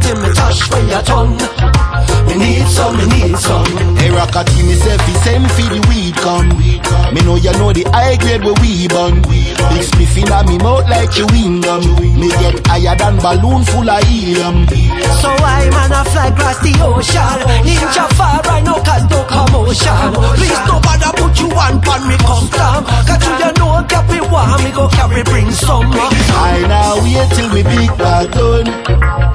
till me touch where you turn. Me need some. Hey, Rockati, myself, he send me for the weed come. Me know you know the high grade where we bun. Big spliff in me mouth like chewing gum. Me get higher than balloon full of helium. So I man a fly across the ocean. Ninja far right now cause no commotion. Please don't bother put you on pan me custom. Cause you know carry one, me go carry bring some. I now wait till we big back done.